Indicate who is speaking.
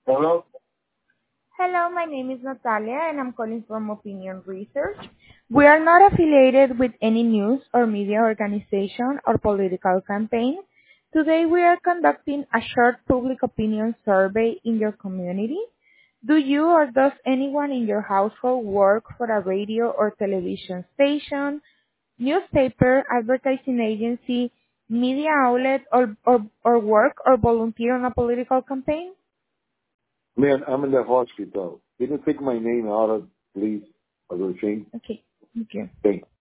Speaker 1: Hello?
Speaker 2: Hello, my name is Natalia and I'm calling from Opinion Research. We are not affiliated with any news or media organization or political campaign. Today we are conducting a short public opinion survey in your community. Do you or does anyone in your household work for a radio or television station, newspaper, advertising agency, media outlet, or work or volunteer on a political campaign?
Speaker 1: Man, I'm in the hospital. Can you take my name out of, please, of the thing?
Speaker 2: Okay, thank you.
Speaker 1: Thank